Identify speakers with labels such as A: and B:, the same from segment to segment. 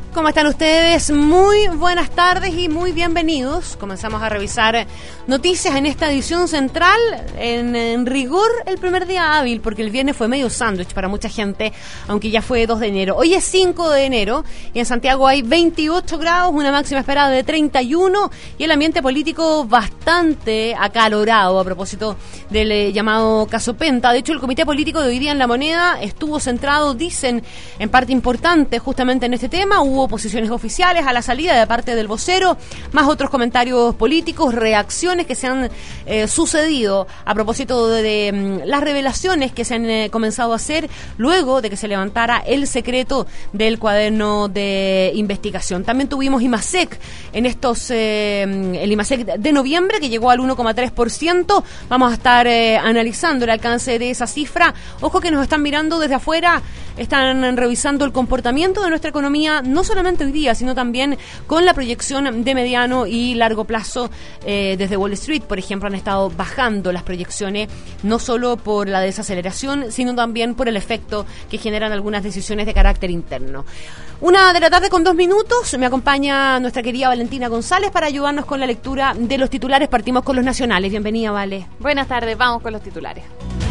A: ¿Cómo están ustedes? Muy buenas tardes y muy bienvenidos. Comenzamos a revisar noticias en esta edición central. En rigor, el primer día hábil, porque el viernes fue medio sándwich para mucha gente, aunque ya fue 2 de enero. Hoy es 5 de enero y en Santiago hay 28 grados, una máxima esperada de 31 y el ambiente político bastante acalorado a propósito del llamado caso Penta. De hecho, el comité político de hoy día en La Moneda estuvo centrado, dicen, en parte importante justamente en este tema. Hubo posiciones oficiales a la salida de parte del vocero, más otros comentarios políticos, reacciones que se han sucedido a propósito de las revelaciones que se han comenzado a hacer luego de que se levantara el secreto del cuaderno de investigación. También tuvimos IMASEC en el IMASEC de noviembre, que llegó al 1,3%. Vamos a estar analizando el alcance de esa cifra. Ojo que nos están mirando desde afuera, están revisando el comportamiento de nuestra economía, no solamente hoy día, sino también con la proyección de mediano y largo plazo. Desde Wall Street, por ejemplo, han estado bajando las proyecciones, no solo por la desaceleración, sino también por el efecto que generan algunas decisiones de carácter interno. 1:00 PM, me acompaña nuestra querida Valentina González para ayudarnos con la lectura de los titulares. Partimos con los nacionales. Bienvenida, Vale.
B: Buenas tardes, vamos con los titulares.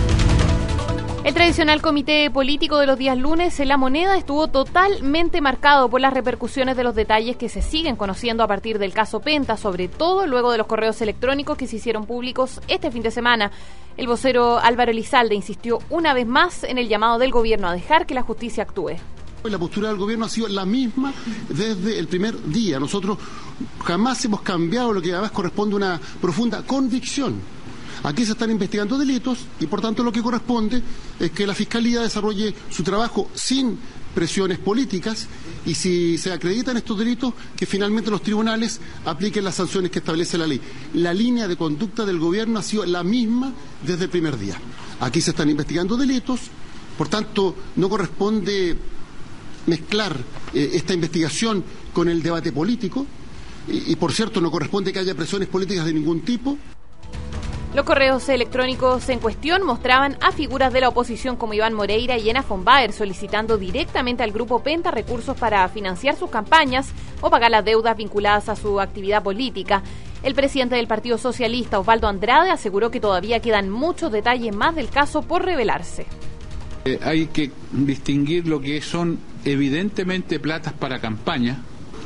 B: El tradicional comité político de los días lunes en La Moneda estuvo totalmente marcado por las repercusiones de los detalles que se siguen conociendo a partir del caso Penta, sobre todo luego de los correos electrónicos que se hicieron públicos este fin de semana. El vocero Álvaro Elizalde insistió una vez más en el llamado del gobierno a dejar que la justicia actúe.
C: La postura del gobierno ha sido la misma desde el primer día. Nosotros jamás hemos cambiado lo que además corresponde a una profunda convicción. Aquí se están investigando delitos y, por tanto, lo que corresponde es que la Fiscalía desarrolle su trabajo sin presiones políticas y, si se acreditan estos delitos, que finalmente los tribunales apliquen las sanciones que establece la ley. La línea de conducta del gobierno ha sido la misma desde el primer día. Aquí se están investigando delitos, por tanto, no corresponde mezclar esta investigación con el debate político y, por cierto, no corresponde que haya presiones políticas de ningún tipo.
B: Los correos electrónicos en cuestión mostraban a figuras de la oposición como Iván Moreira y Ena von Baer solicitando directamente al grupo Penta recursos para financiar sus campañas o pagar las deudas vinculadas a su actividad política. El presidente del Partido Socialista, Osvaldo Andrade, aseguró que todavía quedan muchos detalles más del caso por revelarse.
D: Hay que distinguir lo que son evidentemente platas para campaña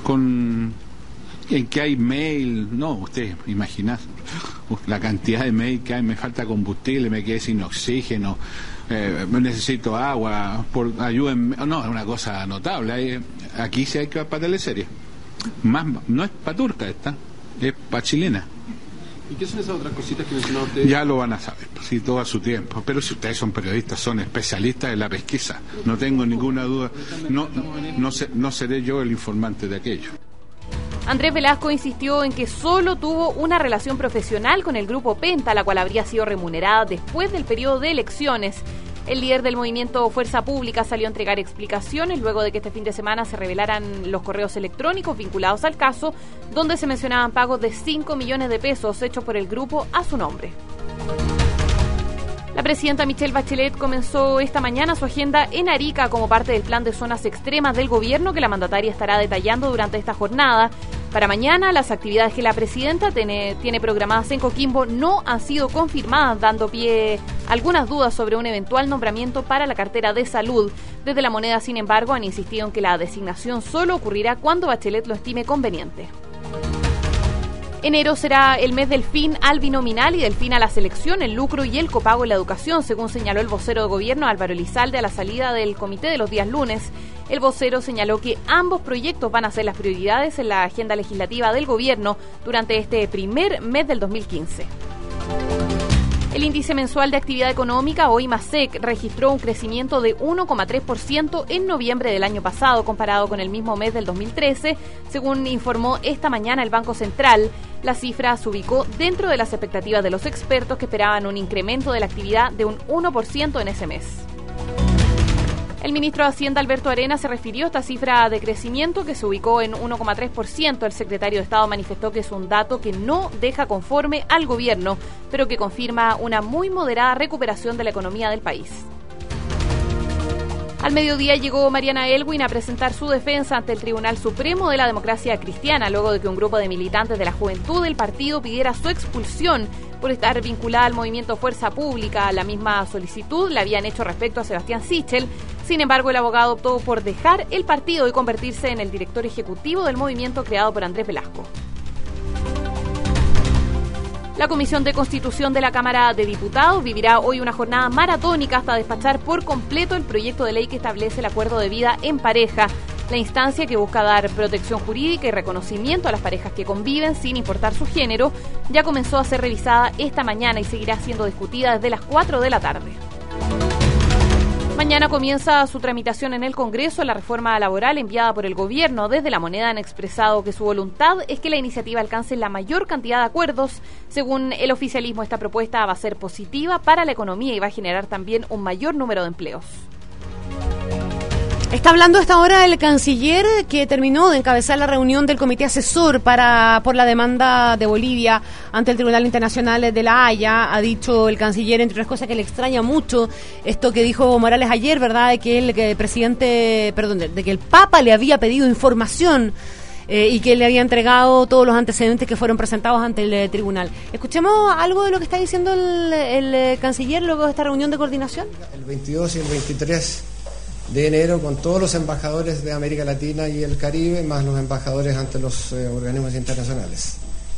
D: en que hay mail. No, ustedes imaginan la cantidad de mail que hay. Me falta combustible, me quedé sin oxígeno, necesito agua, ayúdenme. No, es una cosa notable. Aquí sí hay que para teleserie. Más, no es para turca esta, es para chilena.
E: ¿Y qué son esas otras cositas que mencionaba usted?
D: Ya lo van a saber, sí, todo a su tiempo. Pero si ustedes son periodistas, son especialistas en la pesquisa, no tengo ninguna duda. No seré yo el informante de aquello.
B: Andrés Velasco insistió en que solo tuvo una relación profesional con el grupo Penta, la cual habría sido remunerada después del periodo de elecciones. El líder del movimiento Fuerza Pública salió a entregar explicaciones luego de que este fin de semana se revelaran los correos electrónicos vinculados al caso, donde se mencionaban pagos de 5 millones de pesos hechos por el grupo a su nombre. La presidenta Michelle Bachelet comenzó esta mañana su agenda en Arica como parte del plan de zonas extremas del gobierno que la mandataria estará detallando durante esta jornada. Para mañana, las actividades que la presidenta tiene programadas en Coquimbo no han sido confirmadas, dando pie a algunas dudas sobre un eventual nombramiento para la cartera de salud. Desde La Moneda, sin embargo, han insistido en que la designación solo ocurrirá cuando Bachelet lo estime conveniente. Enero será el mes del fin al binominal y del fin a la selección, el lucro y el copago en la educación, según señaló el vocero de gobierno Álvaro Elizalde a la salida del comité de los días lunes. El vocero señaló que ambos proyectos van a ser las prioridades en la agenda legislativa del gobierno durante este primer mes del 2015. El índice mensual de actividad económica, o IMASEC, registró un crecimiento de 1,3% en noviembre del año pasado, comparado con el mismo mes del 2013, según informó esta mañana el Banco Central. La cifra se ubicó dentro de las expectativas de los expertos, que esperaban un incremento de la actividad de un 1% en ese mes. El ministro de Hacienda, Alberto Arenas, se refirió a esta cifra de crecimiento que se ubicó en 1,3%. El secretario de Estado manifestó que es un dato que no deja conforme al gobierno, pero que confirma una muy moderada recuperación de la economía del país. Al mediodía llegó Mariana Elwin a presentar su defensa ante el Tribunal Supremo de la Democracia Cristiana, luego de que un grupo de militantes de la juventud del partido pidiera su expulsión por estar vinculada al movimiento Fuerza Pública. La misma solicitud la habían hecho respecto a Sebastián Sichel. Sin embargo, el abogado optó por dejar el partido y convertirse en el director ejecutivo del movimiento creado por Andrés Velasco. La Comisión de Constitución de la Cámara de Diputados vivirá hoy una jornada maratónica hasta despachar por completo el proyecto de ley que establece el acuerdo de vida en pareja, la instancia que busca dar protección jurídica y reconocimiento a las parejas que conviven sin importar su género. Ya comenzó a ser revisada esta mañana y seguirá siendo discutida desde las 4 de la tarde. Mañana comienza su tramitación en el Congreso la reforma laboral enviada por el Gobierno. Desde La Moneda han expresado que su voluntad es que la iniciativa alcance la mayor cantidad de acuerdos. Según el oficialismo, esta propuesta va a ser positiva para la economía y va a generar también un mayor número de empleos.
A: Está hablando a esta hora el canciller que terminó de encabezar la reunión del comité asesor por la demanda de Bolivia ante el Tribunal Internacional de La Haya. Ha dicho el canciller, entre otras cosas, que le extraña mucho esto que dijo Morales ayer, ¿verdad? De que de que el Papa le había pedido información y que le había entregado todos los antecedentes que fueron presentados ante el tribunal. Escuchemos algo de lo que está diciendo el canciller luego de esta reunión de coordinación.
F: El 22 y el 23 de enero con todos los embajadores de América Latina y el Caribe, más los embajadores ante los organismos internacionales.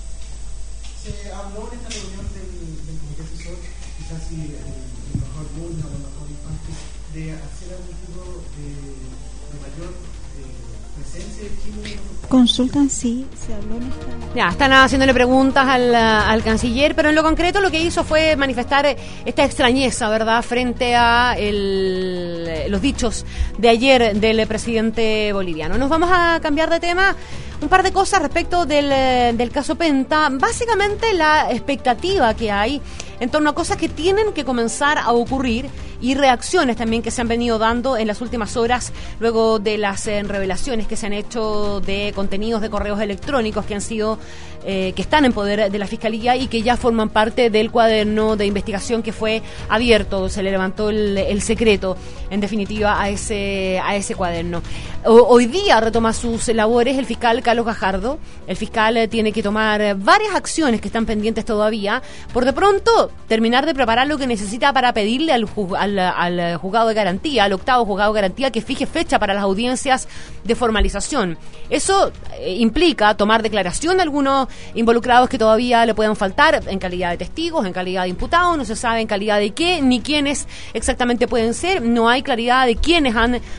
G: Se habló en esta reunión del comité asesor, quizás si el embajador Bulnes o el embajador Infante, de hacer algún tipo de mayor presencia de Chile.
H: Consultan, sí, se habló en esta...
A: Ya, están haciéndole preguntas al canciller, pero en lo concreto lo que hizo fue manifestar esta extrañeza, ¿verdad?, frente a los dichos de ayer del presidente boliviano. Nos vamos a cambiar de tema. Un par de cosas respecto del caso Penta. Básicamente la expectativa que hay en torno a cosas que tienen que comenzar a ocurrir y reacciones también que se han venido dando en las últimas horas luego de las revelaciones que se han hecho de contenidos de correos electrónicos que han sido que están en poder de la Fiscalía y que ya forman parte del cuaderno de investigación que fue abierto. Se le levantó el secreto, en definitiva, a ese cuaderno. Hoy día retoma sus labores el fiscal Carlos Gajardo. El fiscal tiene que tomar varias acciones que están pendientes todavía. Por de pronto, terminar de preparar lo que necesita para pedirle al juzgado de garantía, al octavo juzgado de garantía, que fije fecha para las audiencias de formalización. Eso implica tomar declaración de algunos involucrados que todavía le puedan faltar en calidad de testigos, en calidad de imputados, no se sabe en calidad de qué ni quiénes exactamente pueden ser, no hay claridad de quiénes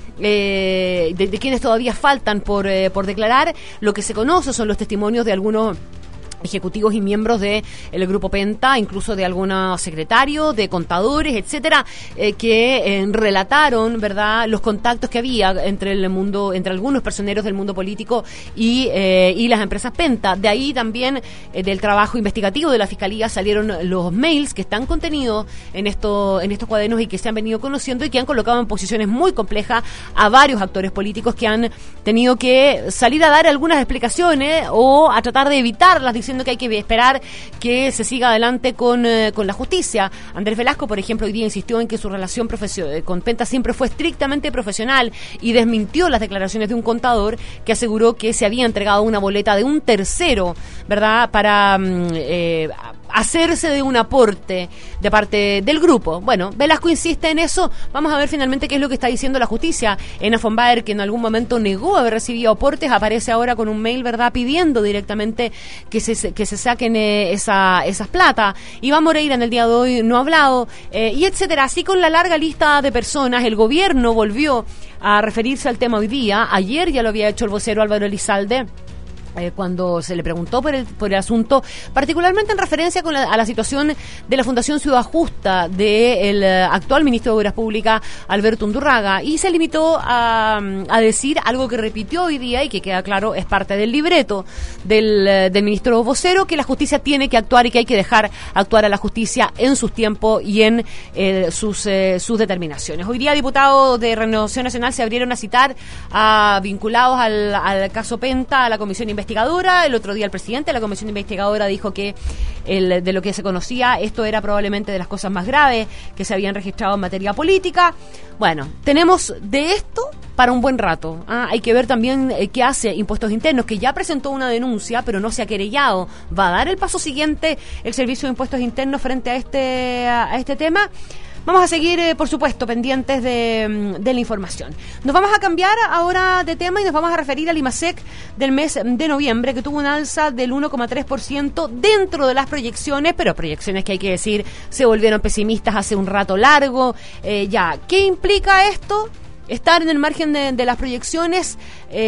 A: de quienes todavía faltan por declarar. Lo que se conoce son los testimonios de algunos ejecutivos y miembros del Grupo Penta, incluso de algunos secretarios, de contadores, etcétera, que relataron, ¿verdad?, los contactos que había entre algunos personeros del mundo político y las empresas Penta. De ahí también del trabajo investigativo de la Fiscalía salieron los mails que están contenidos en estos cuadernos y que se han venido conociendo y que han colocado en posiciones muy complejas a varios actores políticos que han tenido que salir a dar algunas explicaciones o a tratar de evitarlas, diciendo que hay que esperar que se siga adelante con la justicia. Andrés Velasco, por ejemplo, hoy día insistió en que su relación con Penta siempre fue estrictamente profesional y desmintió las declaraciones de un contador que aseguró que se había entregado una boleta de un tercero, ¿verdad?, para hacerse de un aporte de parte del grupo. Bueno, Velasco insiste en eso. Vamos a ver finalmente qué es lo que está diciendo la justicia. Ena von Baer, que en algún momento negó haber recibido aportes, aparece ahora con un mail, ¿verdad?, pidiendo directamente que se saquen esas plata. Iván Moreira en el día de hoy no ha hablado, y etcétera. Así con la larga lista de personas. El gobierno volvió a referirse al tema hoy día. Ayer ya lo había hecho el vocero Álvaro Elizalde, cuando se le preguntó por el asunto, particularmente en referencia a la situación de la Fundación Ciudad Justa del actual ministro de Obras Públicas, Alberto Undurraga, y se limitó a decir algo que repitió hoy día y que queda claro, es parte del libreto del ministro vocero, que la justicia tiene que actuar y que hay que dejar actuar a la justicia en sus tiempos y en sus determinaciones. Hoy día diputados de Renovación Nacional se abrieron a citar a vinculados al caso Penta, a la comisión investigativa investigadora. El otro día el presidente de la comisión investigadora dijo que de lo que se conocía, esto era probablemente de las cosas más graves que se habían registrado en materia política. Bueno, tenemos de esto para un buen rato. Hay que ver también qué hace Impuestos Internos, que ya presentó una denuncia, pero no se ha querellado. ¿Va a dar el paso siguiente el Servicio de Impuestos Internos frente a este tema? Vamos a seguir, por supuesto, pendientes de la información. Nos vamos a cambiar ahora de tema y nos vamos a referir al IMASEC del mes de noviembre, que tuvo un alza del 1,3% dentro de las proyecciones, pero proyecciones que hay que decir se volvieron pesimistas hace un rato largo. ¿Qué implica esto? Estar en el margen de las proyecciones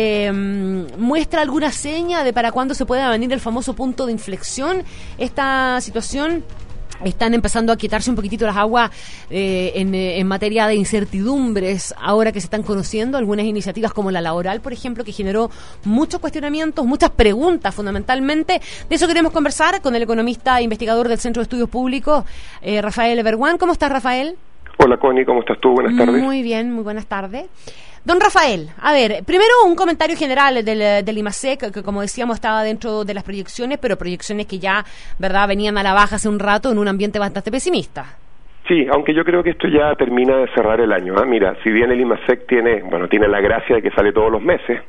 A: muestra alguna seña de para cuándo se pueda venir el famoso punto de inflexión. Esta situación... Están empezando a quitarse un poquitito las aguas en materia de incertidumbres, ahora que se están conociendo algunas iniciativas como la laboral, por ejemplo, que generó muchos cuestionamientos, muchas preguntas fundamentalmente. De eso queremos conversar con el economista e investigador del Centro de Estudios Públicos, Rafael Berguán. ¿Cómo estás, Rafael?
I: Hola, Connie, ¿cómo estás tú? Buenas tardes.
A: Muy bien, muy buenas tardes. Don Rafael, a ver, primero un comentario general del IMASEC, que como decíamos estaba dentro de las proyecciones, pero proyecciones que ya, ¿verdad?, venían a la baja hace un rato en un ambiente bastante pesimista.
I: Sí, aunque yo creo que esto ya termina de cerrar el año. Mira, si bien el IMASEC tiene la gracia de que sale todos los meses,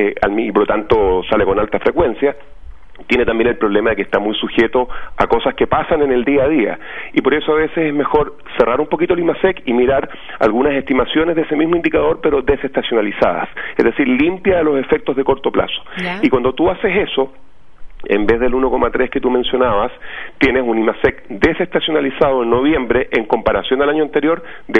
I: y por lo tanto sale con alta frecuencia, tiene también el problema de que está muy sujeto a cosas que pasan en el día a día, y por eso a veces es mejor cerrar un poquito el IMASEC y mirar algunas estimaciones de ese mismo indicador, pero desestacionalizadas, es decir, limpia de los efectos de corto plazo. ¿Ya? Y cuando tú haces eso, en vez del 1,3 que tú mencionabas, tienes un IMASEC desestacionalizado en noviembre en comparación al año anterior de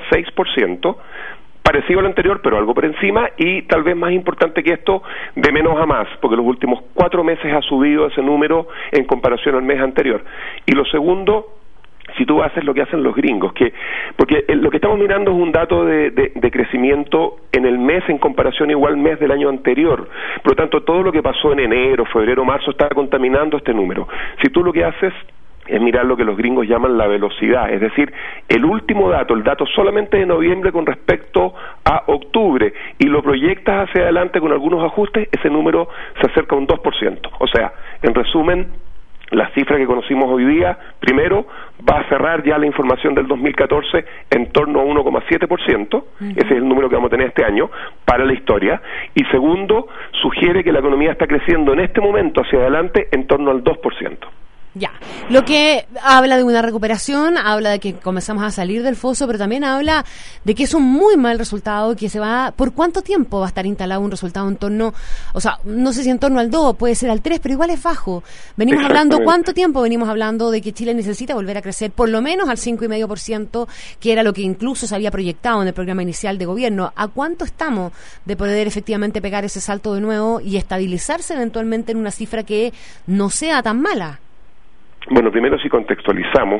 I: 1,6%, parecido al anterior, pero algo por encima, y tal vez más importante que esto, de menos a más, porque los últimos 4 meses ha subido ese número en comparación al mes anterior. Y lo segundo, si tú haces lo que hacen los gringos, porque lo que estamos mirando es un dato de crecimiento en el mes en comparación igual mes del año anterior. Por lo tanto, todo lo que pasó en enero, febrero, marzo está contaminando este número. Si tú lo que haces es mirar lo que los gringos llaman la velocidad, es decir, el último dato, el dato solamente de noviembre con respecto a octubre, y lo proyectas hacia adelante con algunos ajustes, ese número se acerca a un 2%. O sea, en resumen, la cifra que conocimos hoy día, primero, va a cerrar ya la información del 2014 en torno a 1,7%, ese es el número que vamos a tener este año para la historia, y segundo, sugiere que la economía está creciendo en este momento hacia adelante en torno al 2%.
A: Ya, lo que habla de una recuperación, habla de que comenzamos a salir del foso, pero también habla de que es un muy mal resultado, que se va, ¿por cuánto tiempo va a estar instalado un resultado en torno, o sea, no sé si en torno al 2, puede ser al 3, pero igual es bajo? Venimos hablando, ¿cuánto tiempo venimos hablando de que Chile necesita volver a crecer por lo menos al 5,5%, que era lo que incluso se había proyectado en el programa inicial de gobierno? ¿A cuánto estamos de poder efectivamente pegar ese salto de nuevo y estabilizarse eventualmente en una cifra que no sea tan mala?
I: Bueno, primero si contextualizamos,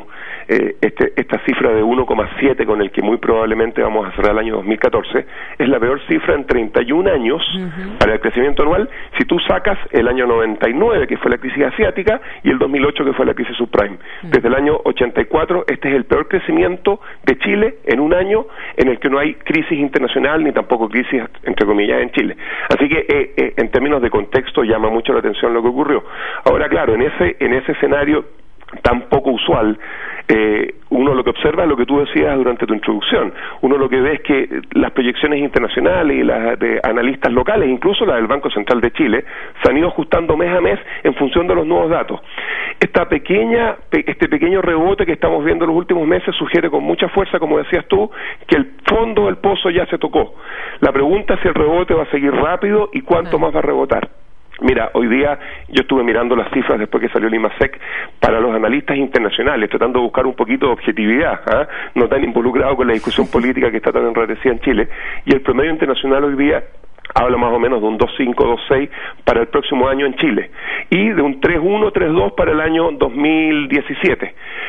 I: esta cifra de 1,7 con el que muy probablemente vamos a cerrar el año 2014, es la peor cifra en 31 años para el crecimiento anual, si tú sacas el año 99, que fue la crisis asiática, y el 2008, que fue la crisis subprime. Desde el año 84, este es el peor crecimiento de Chile en un año en el que no hay crisis internacional, ni tampoco crisis, entre comillas, en Chile. Así que, en términos de contexto, llama mucho la atención lo que ocurrió. Ahora, claro, en ese escenario tan poco usual, uno lo que observa es lo que tú decías durante tu introducción. Uno lo que ve es que las proyecciones internacionales y las de analistas locales, incluso las del Banco Central de Chile, se han ido ajustando mes a mes en función de los nuevos datos. Este pequeño rebote que estamos viendo en los últimos meses sugiere con mucha fuerza, como decías tú, que el fondo del pozo ya se tocó. La pregunta es si el rebote va a seguir rápido y cuánto más va a rebotar. Mira, hoy día yo estuve mirando las cifras después que salió el IMASEC para los analistas internacionales, tratando de buscar un poquito de objetividad, no tan involucrado con la discusión política que está tan enrarecida en Chile, y el promedio internacional hoy día habla más o menos de un 2,5, 2,6 para el próximo año en Chile, y de un 3,1, 3,2 para el año 2016.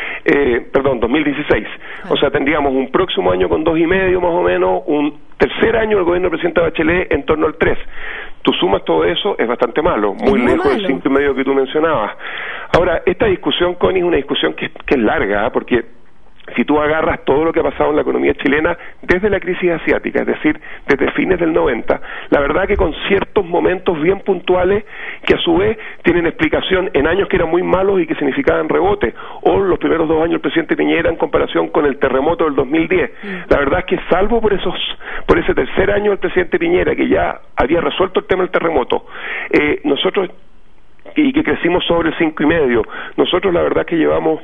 I: O sea, tendríamos un próximo año con 2,5 más o menos, un tercer año del gobierno del presidente Bachelet en torno al 3. Tú sumas todo eso, es bastante malo, muy lejos del 5,5 que tú mencionabas. Ahora, esta discusión, Connie, es una discusión que es larga, porque si tú agarras todo lo que ha pasado en la economía chilena desde la crisis asiática, es decir, desde fines del 90, la verdad que con ciertos momentos bien puntuales que a su vez tienen explicación en años que eran muy malos y que significaban rebote, o los primeros 2 años del presidente Piñera en comparación con el terremoto del 2010. La verdad es que salvo por ese tercer año del presidente Piñera, que ya había resuelto el tema del terremoto, nosotros, y que crecimos sobre el 5,5, nosotros la verdad que llevamos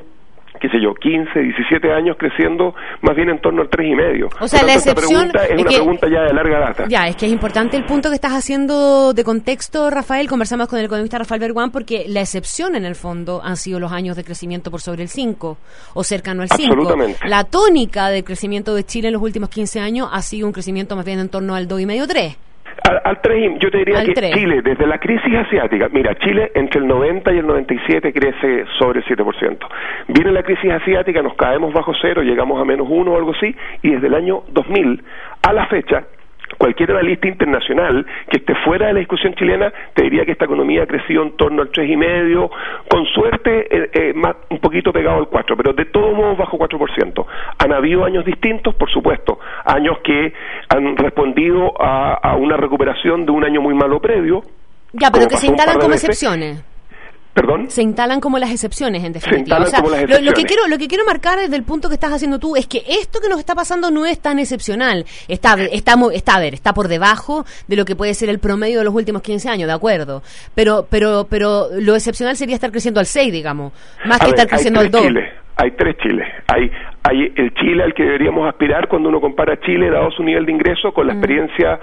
I: 15, 17 años creciendo más bien en torno al 3,5.
A: O sea, la excepción
I: esta pregunta es una pregunta ya de larga data.
A: Ya, es que es importante el punto que estás haciendo de contexto, Rafael. Conversamos con el economista Rafael Berguán, porque la excepción en el fondo han sido los años de crecimiento por sobre el 5 o cercano al 5.
I: Absolutamente.
A: La tónica del crecimiento de Chile en los últimos 15 años ha sido un crecimiento más bien en torno al 2,5, 3.
I: Al 3, yo te diría
A: al
I: que
A: 3.
I: Chile, desde la crisis asiática, mira, Chile entre el 90 y el 97 crece sobre el 7%. Viene la crisis asiática, nos caemos bajo cero, llegamos a -1 o algo así, y desde el año 2000 a la fecha, cualquier analista internacional que esté fuera de la discusión chilena te diría que esta economía ha crecido en torno al 3,5, con suerte más, un poquito pegado al 4, pero de todos modos bajo 4%. Han habido años distintos, por supuesto, años que han respondido a una recuperación de un año muy malo previo.
A: Ya, pero que se instalan como excepciones.
I: ¿Perdón?
A: Se instalan como las excepciones, en definitiva.
I: Se instalan como las excepciones.
A: Lo que quiero marcar desde el punto que estás haciendo tú es que esto que nos está pasando no es tan excepcional. Está por debajo de lo que puede ser el promedio de los últimos 15 años, de acuerdo. Pero lo excepcional sería estar creciendo al 6, digamos, más que estar creciendo al 2.
I: Hay 3 Chiles. Hay el Chile al que deberíamos aspirar cuando uno compara Chile, dado su nivel de ingreso, con la experiencia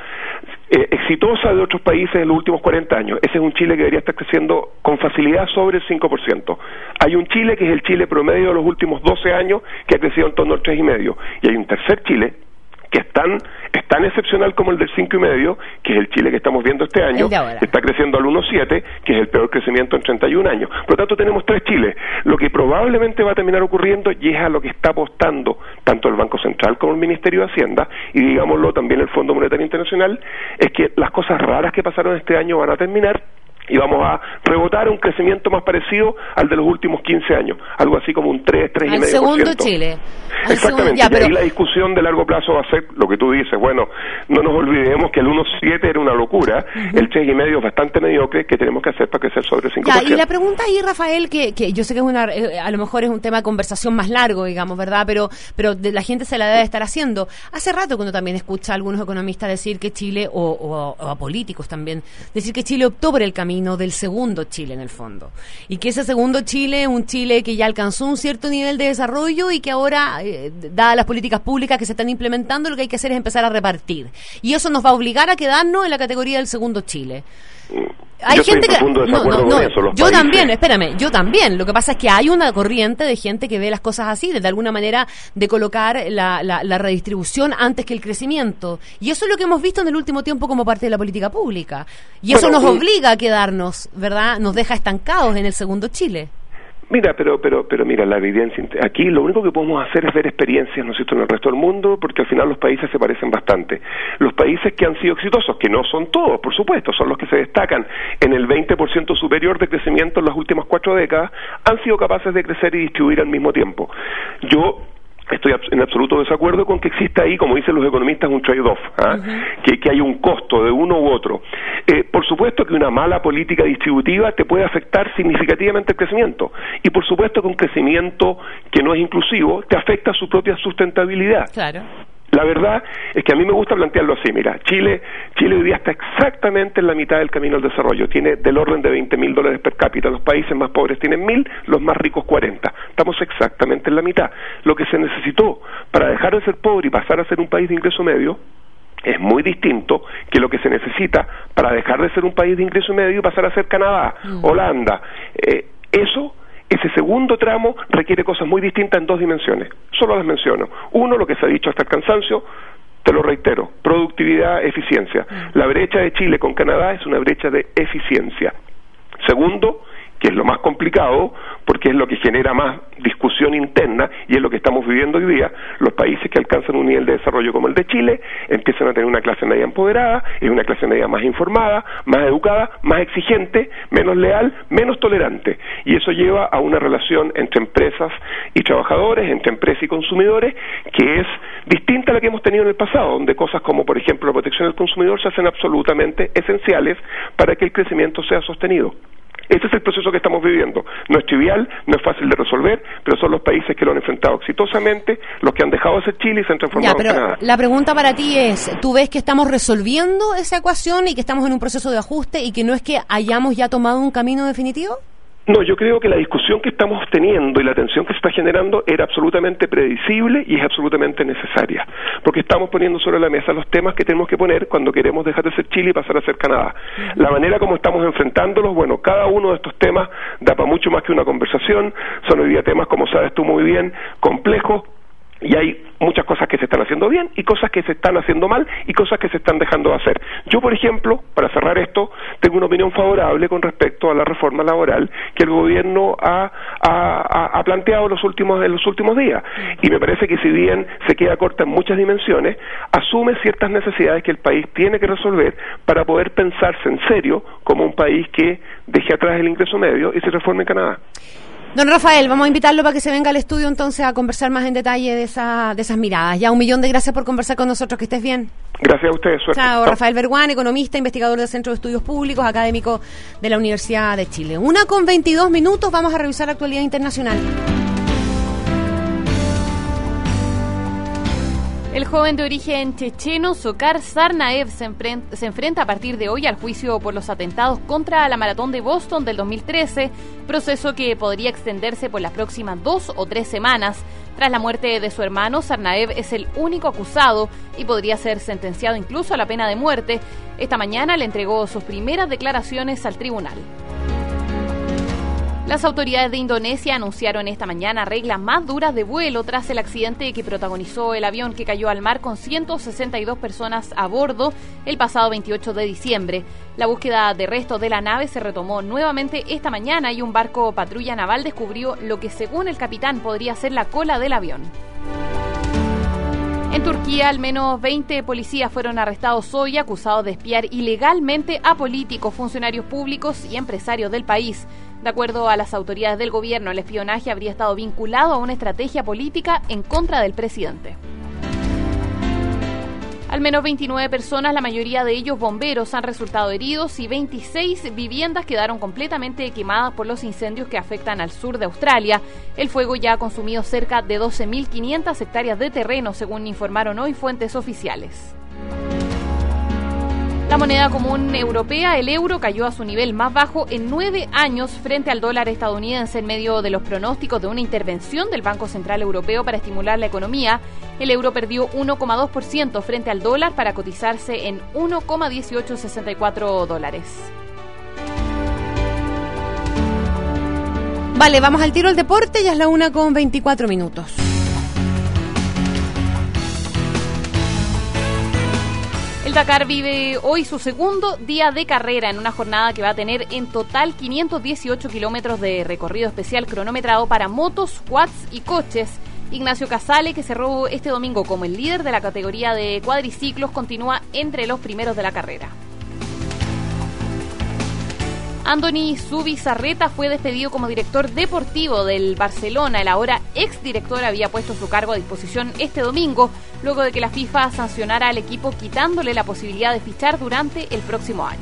I: exitosa de otros países en los últimos 40 años. Ese es un Chile que debería estar creciendo con facilidad sobre el 5%. Hay un Chile que es el Chile promedio de los últimos 12 años, que ha crecido en torno al 3,5. Y hay un tercer Chile que es tan excepcional como el del 5,5, que es el Chile que estamos viendo este año, que está creciendo al 1,7, que es el peor crecimiento en 31 años. Por lo tanto, tenemos 3 Chiles. Lo que probablemente va a terminar ocurriendo, y es a lo que está apostando tanto el Banco Central como el Ministerio de Hacienda, y digámoslo también el Fondo Monetario Internacional, es que las cosas raras que pasaron este año van a terminar, y vamos a rebotar un crecimiento más parecido al de los últimos 15 años, algo así como un 3,5%.
A: Al segundo Chile.
I: Exactamente, y ahí la discusión de largo plazo va a ser lo que tú dices. Bueno, no nos olvidemos que el 1,7 era una locura, el 3,5 es bastante mediocre, que tenemos que hacer para crecer sobre el 5%.
A: Y la pregunta ahí, Rafael, que yo sé que es a lo mejor es un tema de conversación más largo, digamos, ¿verdad? Pero la gente se la debe estar haciendo. Hace rato que uno también escucha a algunos economistas decir que Chile, o a políticos también, decir que Chile optó por el camino del segundo Chile en el fondo, y que ese segundo Chile, un Chile que ya alcanzó un cierto nivel de desarrollo y que ahora, dadas las políticas públicas que se están implementando, lo que hay que hacer es empezar a repartir, y eso nos va a obligar a quedarnos en la categoría del segundo Chile. Hay gente que yo también, espérame, yo también. Lo que pasa es que hay una corriente de gente que ve las cosas así, de alguna manera de colocar la redistribución antes que el crecimiento. Y eso es lo que hemos visto en el último tiempo como parte de la política pública. Y eso nos obliga a quedarnos, ¿verdad? Nos deja estancados en el segundo Chile.
I: Mira, pero mira, la evidencia, aquí lo único que podemos hacer es ver experiencias, ¿no es cierto?, en el resto del mundo, porque al final los países se parecen bastante. Los países que han sido exitosos, que no son todos, por supuesto, son los que se destacan en el 20% superior de crecimiento en las últimas 4 décadas, han sido capaces de crecer y distribuir al mismo tiempo. Yo estoy en absoluto desacuerdo con que exista ahí, como dicen los economistas, un trade-off, que hay un costo de uno u otro. Por supuesto que una mala política distributiva te puede afectar significativamente el crecimiento, y por supuesto que un crecimiento que no es inclusivo te afecta su propia sustentabilidad.
A: Claro.
I: La verdad es que a mí me gusta plantearlo así. Mira, Chile hoy día está exactamente en la mitad del camino al desarrollo. Tiene del orden de $20,000 per cápita. Los países más pobres tienen 1.000, los más ricos 40. Estamos exactamente en la mitad. Lo que se necesitó para dejar de ser pobre y pasar a ser un país de ingreso medio es muy distinto que lo que se necesita para dejar de ser un país de ingreso medio y pasar a ser Canadá, Holanda. Ese segundo tramo requiere cosas muy distintas en 2 dimensiones. Solo las menciono. Uno, lo que se ha dicho hasta el cansancio, te lo reitero: productividad, eficiencia. La brecha de Chile con Canadá es una brecha de eficiencia. Segundo, que es lo más complicado, porque es lo que genera más discusión interna y es lo que estamos viviendo hoy día. Los países que alcanzan un nivel de desarrollo como el de Chile empiezan a tener una clase media empoderada, es una clase media más informada, más educada, más exigente, menos leal, menos tolerante, y eso lleva a una relación entre empresas y trabajadores, entre empresas y consumidores, que es distinta a la que hemos tenido en el pasado, donde cosas como, por ejemplo, la protección del consumidor se hacen absolutamente esenciales para que el crecimiento sea sostenido. Ese es el proceso que estamos viviendo. No es trivial, no es fácil de resolver, pero son los países que lo han enfrentado exitosamente, los que han dejado de ser Chile y se han transformado en Canadá.
A: La pregunta para ti es, ¿tú ves que estamos resolviendo esa ecuación y que estamos en un proceso de ajuste y que no es que hayamos ya tomado un camino definitivo?
I: No, yo creo que la discusión que estamos teniendo y la tensión que se está generando era absolutamente predecible y es absolutamente necesaria, porque estamos poniendo sobre la mesa los temas que tenemos que poner cuando queremos dejar de ser Chile y pasar a ser Canadá. La manera como estamos enfrentándolos, bueno, cada uno de estos temas da para mucho más que una conversación, son hoy día temas, como sabes tú muy bien, complejos, y hay muchas cosas que se están haciendo bien y cosas que se están haciendo mal y cosas que se están dejando de hacer. Yo, por ejemplo, para cerrar esto, tengo una opinión favorable con respecto a la reforma laboral que el gobierno ha planteado en los últimos días, y me parece que si bien se queda corta en muchas dimensiones, asume ciertas necesidades que el país tiene que resolver para poder pensarse en serio como un país que deje atrás el ingreso medio y se reforme en Canadá.
A: Don Rafael, vamos a invitarlo para que se venga al estudio entonces a conversar más en detalle de esas miradas. Ya, 1.000.000 de gracias por conversar con nosotros, que estés bien.
I: Gracias a ustedes, suerte.
A: Chao, Rafael Berguán, economista, investigador del Centro de Estudios Públicos, académico de la Universidad de Chile. 1:22, vamos a revisar la actualidad internacional.
B: El joven de origen checheno Dzhokhar Tsarnaev se enfrenta a partir de hoy al juicio por los atentados contra la maratón de Boston del 2013, proceso que podría extenderse por las próximas 2 o 3 semanas. Tras la muerte de su hermano, Tsarnaev es el único acusado y podría ser sentenciado incluso a la pena de muerte. Esta mañana le entregó sus primeras declaraciones al tribunal. Las autoridades de Indonesia anunciaron esta mañana reglas más duras de vuelo tras el accidente que protagonizó el avión que cayó al mar con 162 personas a bordo el pasado 28 de diciembre. La búsqueda de restos de la nave se retomó nuevamente esta mañana y un barco patrulla naval descubrió lo que, según el capitán, podría ser la cola del avión. En Turquía, al menos 20 policías fueron arrestados hoy acusados de espiar ilegalmente a políticos, funcionarios públicos y empresarios del país. De acuerdo a las autoridades del gobierno, el espionaje habría estado vinculado a una estrategia política en contra del presidente. Al menos 29 personas, la mayoría de ellos bomberos, han resultado heridos y 26 viviendas quedaron completamente quemadas por los incendios que afectan al sur de Australia. El fuego ya ha consumido cerca de 12.500 hectáreas de terreno, según informaron hoy fuentes oficiales. La moneda común europea, el euro, cayó a su nivel más bajo en 9 años frente al dólar estadounidense en medio de los pronósticos de una intervención del Banco Central Europeo para estimular la economía. El euro perdió 1,2% frente al dólar para cotizarse en 1,1864 dólares.
A: Vale, vamos al tiro al deporte, ya es la 1:24.
B: El Dakar vive hoy su segundo día de carrera en una jornada que va a tener en total 518 kilómetros de recorrido especial cronometrado para motos, quads y coches. Ignacio Casale, que cerró este domingo como el líder de la categoría de cuadriciclos, continúa entre los primeros de la carrera. Andoni Zubizarreta fue despedido como director deportivo del Barcelona. El ahora exdirector había puesto su cargo a disposición este domingo, luego de que la FIFA sancionara al equipo quitándole la posibilidad de fichar durante el próximo año.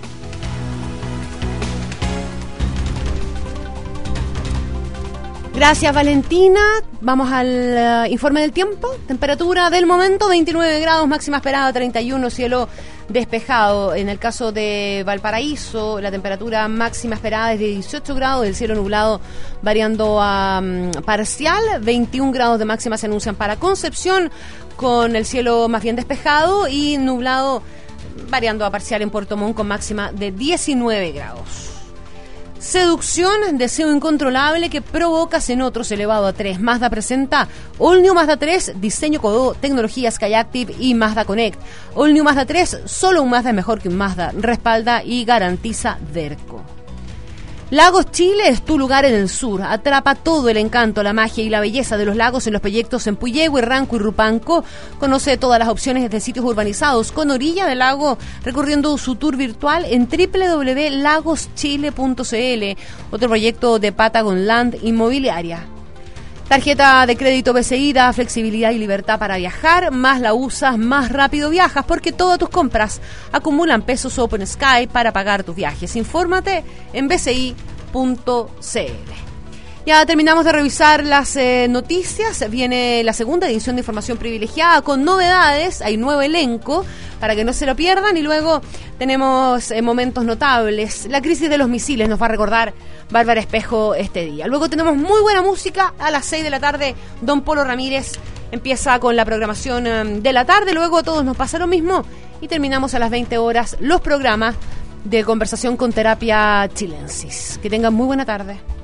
A: Gracias, Valentina. Vamos al informe del tiempo. Temperatura del momento, 29 grados, máxima esperada 31, cielo despejado. En el caso de Valparaíso, la temperatura máxima esperada es de 18 grados, el cielo nublado variando a parcial. 21 grados de máxima se anuncian para Concepción, con el cielo más bien despejado y nublado variando a parcial en Puerto Montt, con máxima de 19 grados. Seducción, deseo incontrolable que provocas en otros, elevado a 3. Mazda presenta All New Mazda 3, diseño Kodō, tecnología Skyactiv y Mazda Connect. All New Mazda 3, solo un Mazda es mejor que un Mazda, respalda y garantiza Derco. Lagos Chile es tu lugar en el sur. Atrapa todo el encanto, la magia y la belleza de los lagos en los proyectos en Puyehue, Ranco y Rupanco. Conoce todas las opciones de sitios urbanizados con orilla del lago, recorriendo su tour virtual en www.lagoschile.cl. Otro proyecto de Patagon Land Inmobiliaria. Tarjeta de crédito BCI da flexibilidad y libertad para viajar. Más la usas, más rápido viajas, porque todas tus compras acumulan pesos Open Sky para pagar tus viajes. Infórmate en bci.cl. Ya terminamos de revisar las noticias. Viene la segunda edición de Información Privilegiada con novedades. Hay nuevo elenco para que no se lo pierdan. Y luego tenemos momentos notables. La crisis de los misiles nos va a recordar Bárbara Espejo este día. Luego tenemos muy buena música. A las 6 de la tarde, Don Polo Ramírez empieza con la programación de la tarde. Luego a todos nos pasa lo mismo. Y terminamos a las 20 horas los programas de conversación con Terapia Chilensis. Que tengan muy buena tarde.